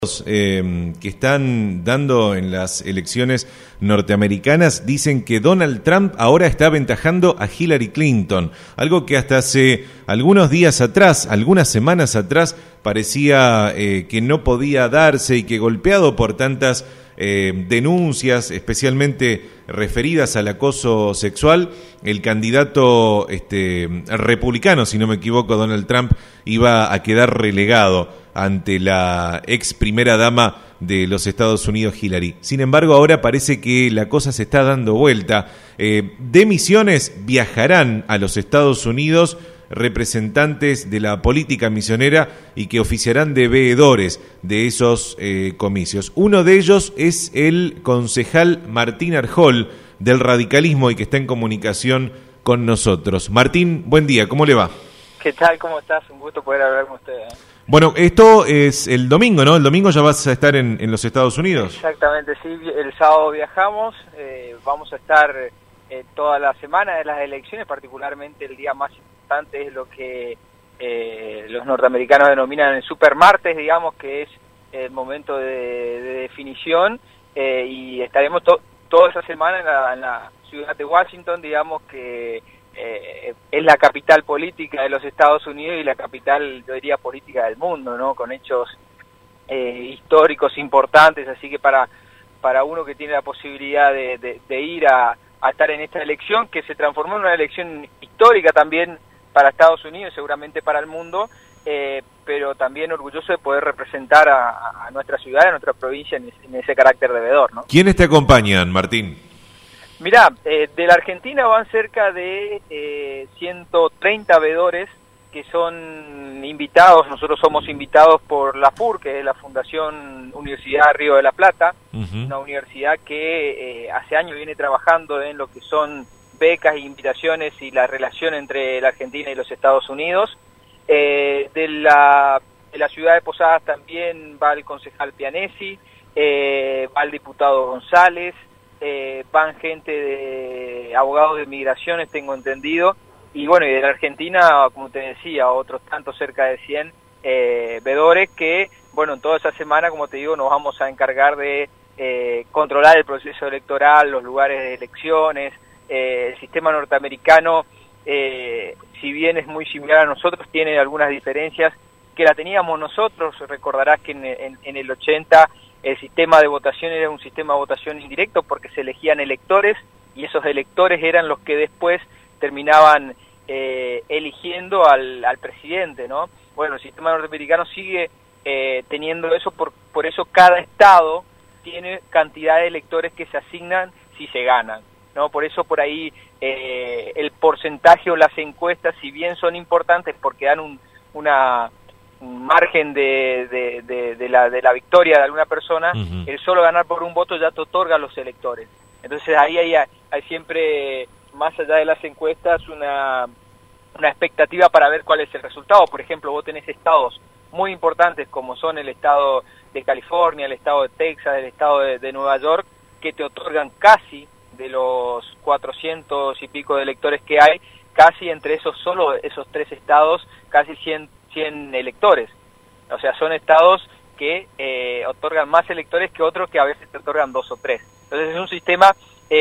Que están dando en las elecciones norteamericanas dicen que Donald Trump ahora está aventajando a Hillary Clinton, algo que hasta hace algunos días atrás, algunas semanas atrás, parecía que no podía darse y que golpeado por tantas denuncias, especialmente referidas al acoso sexual, el candidato republicano, si no me equivoco, Donald Trump, iba a quedar relegado ante la ex primera dama de los Estados Unidos, Hillary. Sin embargo, ahora parece que la cosa se está dando vuelta. De Misiones viajarán a los Estados Unidos representantes de la política misionera y que oficiarán de veedores de esos comicios. Uno de ellos es el concejal Martín Arjol del radicalismo y que está en comunicación con nosotros. Martín, buen día, ¿cómo le va? ¿Qué tal? ¿Cómo estás? Un gusto poder hablar con usted. Bueno, esto es el domingo, ¿no? El domingo ya vas a estar en los Estados Unidos. Exactamente, sí. El sábado viajamos, vamos a estar toda la semana de las elecciones, particularmente el día más importante es lo que los norteamericanos denominan el supermartes, digamos, que es el momento de definición, y estaremos toda esa semana en la ciudad de Washington, digamos, que es la capital política de los Estados Unidos y la capital, yo diría, política del mundo, ¿no? Con hechos históricos importantes, así que para uno que tiene la posibilidad de ir a estar en esta elección, que se transformó en una elección histórica también para Estados Unidos, seguramente para el mundo, pero también orgulloso de poder representar a nuestra ciudad, a nuestra provincia en ese carácter de veedor, ¿no? ¿Quiénes te acompañan, Martín? Mirá, de la Argentina van cerca de 130 veedores que son invitados. Nosotros somos invitados por la FUR, que es la Fundación Universidad Río de la Plata, una universidad que hace años viene trabajando en lo que son becas e invitaciones y la relación entre la Argentina y los Estados Unidos. De la ciudad de Posadas también va el concejal Pianesi, va el diputado González, van gente de abogados de migraciones, tengo entendido, y bueno, y de la Argentina, como te decía, otros tantos, cerca de 100 veedores que, bueno, en toda esa semana, como te digo, nos vamos a encargar de controlar el proceso electoral, los lugares de elecciones. El sistema norteamericano, si bien es muy similar a nosotros, tiene algunas diferencias que la teníamos nosotros. Recordarás que en el 80 el sistema de votación era un sistema de votación indirecto porque se elegían electores y esos electores eran los que después terminaban eligiendo al presidente, ¿no? Bueno, el sistema norteamericano sigue teniendo eso, por eso cada estado tiene cantidad de electores que se asignan si se ganan, ¿no? Por eso por ahí el porcentaje o las encuestas, si bien son importantes porque dan un margen de la victoria de alguna persona, el solo ganar por un voto ya te otorga a los electores. Entonces ahí hay siempre, más allá de las encuestas, una expectativa para ver cuál es el resultado. Por ejemplo, vos tenés estados muy importantes como son el estado de California, el estado de Texas, el estado de Nueva York, que te otorgan casi, de los 400 y pico de electores que hay, casi entre solo esos tres estados, casi 100 electores. O sea, son estados que otorgan más electores que otros que a veces te otorgan 2 o 3. Entonces es un sistema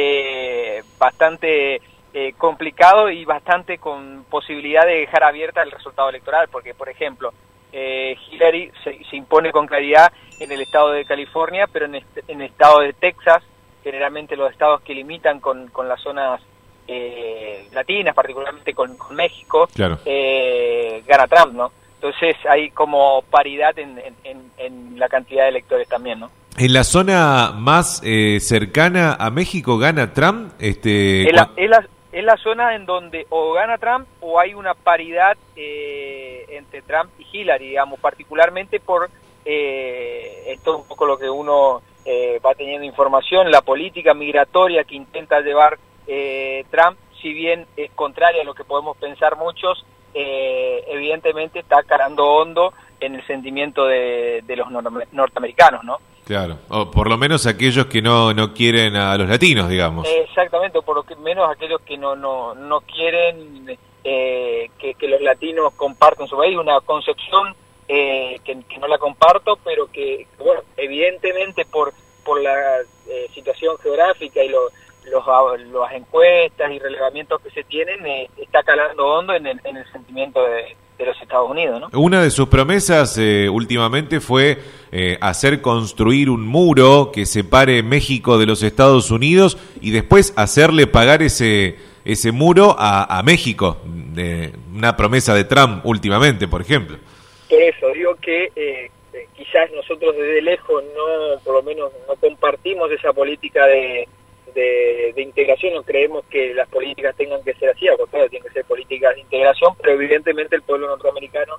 bastante complicado y bastante con posibilidad de dejar abierta el resultado electoral, porque, por ejemplo, Hillary se impone con claridad en el estado de California, pero en el estado de Texas, generalmente los estados que limitan con las zonas latinas, particularmente con México, claro, gana Trump, ¿no? Entonces hay como paridad en la cantidad de electores también, ¿no? ¿En la zona más cercana a México gana Trump? Es la zona en donde o gana Trump o hay una paridad entre Trump y Hillary, digamos, particularmente por esto es un poco lo que uno va teniendo información, la política migratoria que intenta llevar Trump, si bien es contraria a lo que podemos pensar muchos, evidentemente está calando hondo en el sentimiento de los norteamericanos, ¿no? Claro, o por lo menos aquellos que no quieren a los latinos, digamos. Exactamente, o por lo menos aquellos que no quieren que los latinos compartan su país, una concepción que no la comparto, pero que bueno, evidentemente por la situación geográfica y las encuestas y relevamientos que se tienen, está calando hondo en el sentimiento de los Estados Unidos, ¿no? Una de sus promesas últimamente fue hacer construir un muro que separe México de los Estados Unidos y después hacerle pagar ese muro a México, una promesa de Trump últimamente, por ejemplo. Por eso digo que quizás nosotros desde lejos por lo menos no compartimos esa política de integración, no creemos que las políticas tengan que ser así, al contrario, tienen que ser políticas de integración, pero evidentemente el pueblo norteamericano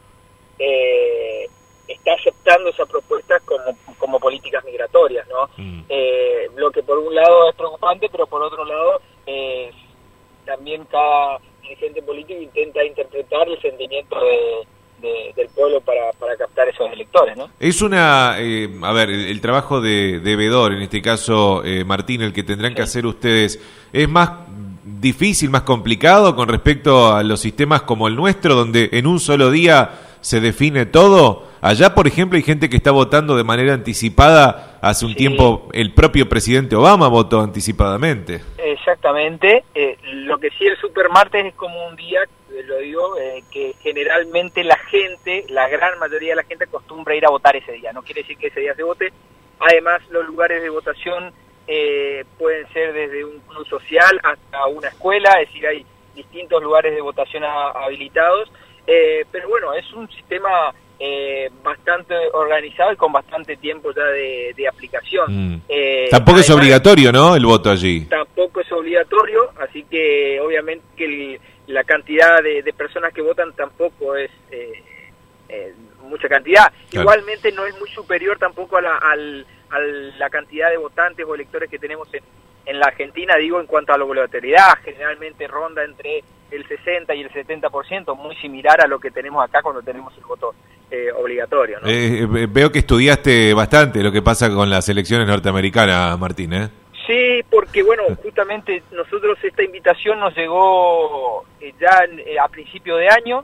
está aceptando esas propuestas como políticas migratorias, ¿no? Lo que por un lado es preocupante, pero por otro lado también cada dirigente político intenta interpretar el sentimiento del pueblo para captar esos electores, ¿no? Es el trabajo de veedor, en este caso, Martín, el que tendrán que hacer ustedes, ¿es más difícil, más complicado con respecto a los sistemas como el nuestro, donde en un solo día se define todo? Allá, por ejemplo, hay gente que está votando de manera anticipada. Hace un tiempo el propio presidente Obama votó anticipadamente. Exactamente. Lo que sí, el supermartes es como un día, lo digo, que generalmente la gran mayoría de la gente acostumbra ir a votar ese día. No quiere decir que ese día se vote. Además, los lugares de votación pueden ser desde un club social hasta una escuela, es decir, hay distintos lugares de votación habilitados. Pero bueno, es un sistema bastante organizado y con bastante tiempo ya de aplicación. Tampoco es obligatorio, ¿no?, el voto allí. Tampoco es obligatorio, así que obviamente que la cantidad de personas que votan tampoco es mucha cantidad. Claro. Igualmente no es muy superior tampoco a la cantidad de votantes o electores que tenemos en la Argentina, digo, en cuanto a la obligatoriedad. Generalmente ronda entre el 60 y el 70%, muy similar a lo que tenemos acá cuando tenemos el voto obligatorio, ¿no? Veo que estudiaste bastante lo que pasa con las elecciones norteamericanas, Martín, ¿eh? Sí, porque bueno, justamente nosotros esta invitación nos llegó ya a principio de año,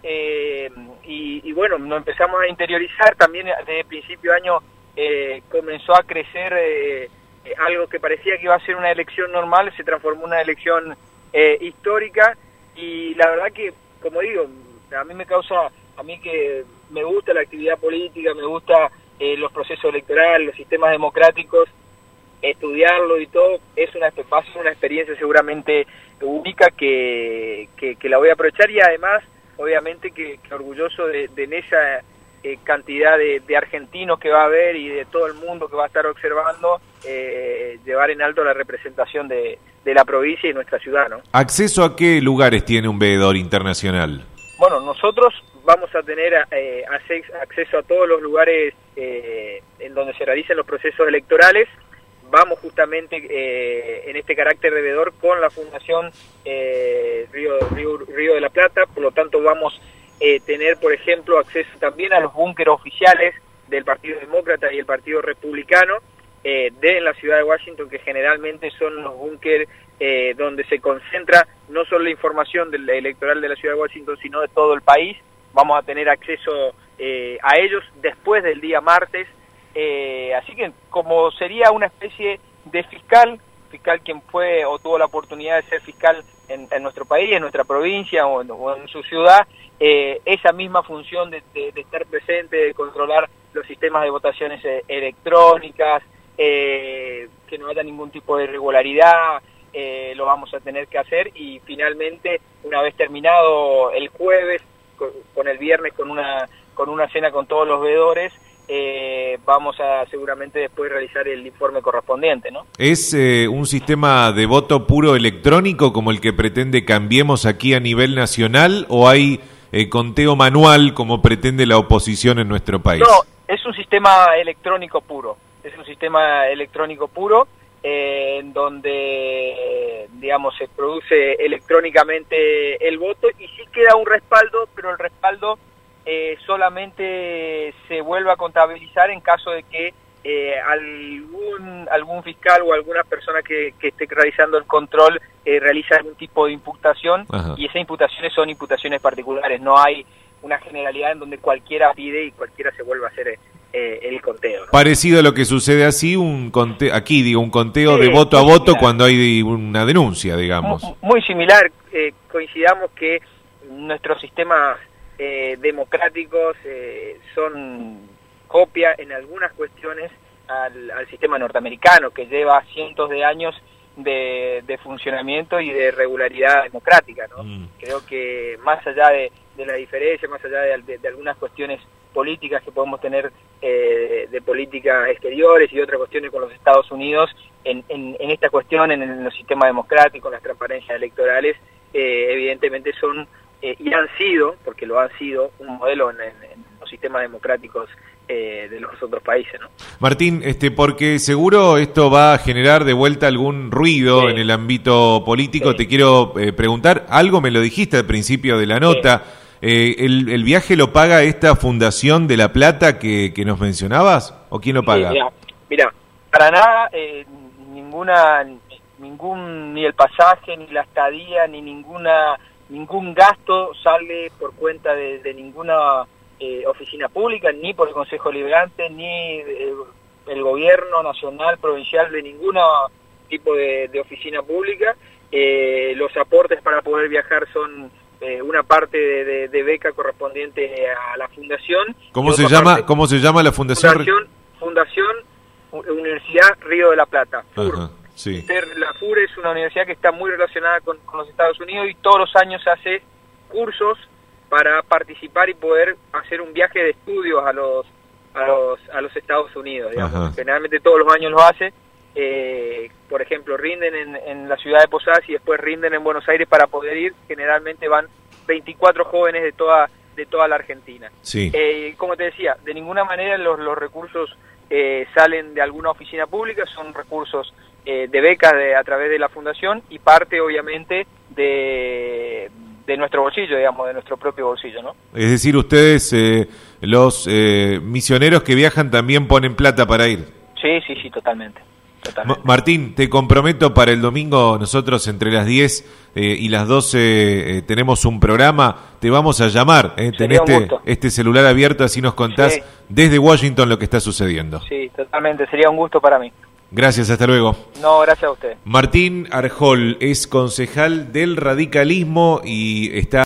y bueno, nos empezamos a interiorizar también desde principio de año. Comenzó a crecer algo que parecía que iba a ser una elección normal, se transformó en una elección histórica, y la verdad que, como digo, a mí que me gusta la actividad política, me gusta los procesos electorales, los sistemas democráticos, estudiarlo y todo, va a ser una experiencia seguramente única que la voy a aprovechar, y además, obviamente, que orgulloso de esa cantidad de argentinos que va a haber y de todo el mundo que va a estar observando, llevar en alto la representación de la provincia y nuestra ciudad, ¿no? ¿Acceso a qué lugares tiene un veedor internacional? Bueno, nosotros vamos a tener acceso a todos los lugares en donde se realicen los procesos electorales. Vamos justamente en este carácter de veedor con la Fundación Río de la Plata, por lo tanto vamos tener, por ejemplo, acceso también a los búnkeres oficiales del Partido Demócrata y el Partido Republicano de la ciudad de Washington, que generalmente son los búnkeres donde se concentra no solo la información electoral de la ciudad de Washington, sino de todo el país. Vamos a tener acceso a ellos después del día martes, así que como sería una especie de fiscal quien fue o tuvo la oportunidad de ser fiscal en nuestro país, en nuestra provincia o en su ciudad, esa misma función de estar presente, de controlar los sistemas de votaciones electrónicas, que no haya ningún tipo de irregularidad, lo vamos a tener que hacer. Y finalmente, una vez terminado el jueves, con el viernes con una cena con todos los veedores, vamos a seguramente después realizar el informe correspondiente, ¿no? ¿Es un sistema de voto puro electrónico como el que pretende Cambiemos aquí a nivel nacional, o hay conteo manual como pretende la oposición en nuestro país? No, es un sistema electrónico puro. Es un sistema electrónico puro en donde, digamos, se produce electrónicamente el voto, y sí queda un respaldo, pero el respaldo solamente se vuelve a contabilizar en caso de que algún fiscal o alguna persona que esté realizando el control realiza algún tipo de imputación. Ajá. Y esas imputaciones son imputaciones particulares, no hay una generalidad en donde cualquiera pide y cualquiera se vuelve a hacer el conteo, ¿no? Parecido a lo que sucede así, un conteo de voto a voto cuando hay una denuncia, digamos. Muy similar, coincidamos que nuestros sistemas democráticos son copia en algunas cuestiones al sistema norteamericano, que lleva cientos de años de funcionamiento y de regularidad democrática, ¿no? Creo que más allá de la diferencia, más allá de algunas cuestiones políticas que podemos tener de políticas exteriores y otras cuestiones con los Estados Unidos, en esta cuestión, en los sistemas democráticos, en las transparencias electorales, evidentemente son y han sido, porque lo han sido, un modelo en los sistemas democráticos de los otros países, ¿no? Martín, porque seguro esto va a generar de vuelta algún ruido en el ámbito político. Te quiero preguntar, algo me lo dijiste al principio de la nota, ¿el viaje lo paga esta Fundación de La Plata que nos mencionabas? ¿O quién lo paga? Mira, para nada, ni el pasaje, ni la estadía, ni ningún gasto sale por cuenta de ninguna oficina pública, ni por el Consejo Deliberante, ni el gobierno nacional, provincial, de ningún tipo de oficina pública. Los aportes para poder viajar son una parte de beca correspondiente a la fundación. ¿Cómo se llama la fundación? Fundación Universidad Río de la Plata, FUR. Ajá, sí. La FUR es una universidad que está muy relacionada con los Estados Unidos y todos los años hace cursos para participar y poder hacer un viaje de estudios a los Estados Unidos, digamos. Generalmente todos los años lo hace. Por ejemplo, rinden en la ciudad de Posadas y después rinden en Buenos Aires para poder ir. Generalmente van 24 jóvenes de toda la Argentina. Sí. Como te decía, de ninguna manera los recursos salen de alguna oficina pública, son recursos de becas a través de la fundación y parte obviamente de nuestro bolsillo, digamos, de nuestro propio bolsillo, ¿no? Es decir, ustedes, los misioneros que viajan, también ponen plata para ir. Sí, totalmente. Martín, te comprometo para el domingo, nosotros entre las 10 y las 12 tenemos un programa, te vamos a llamar, tenés este celular abierto, así nos contás desde Washington lo que está sucediendo. Sí, totalmente, sería un gusto para mí. Gracias, hasta luego. No, gracias a usted. Martín Arjol es concejal del radicalismo y está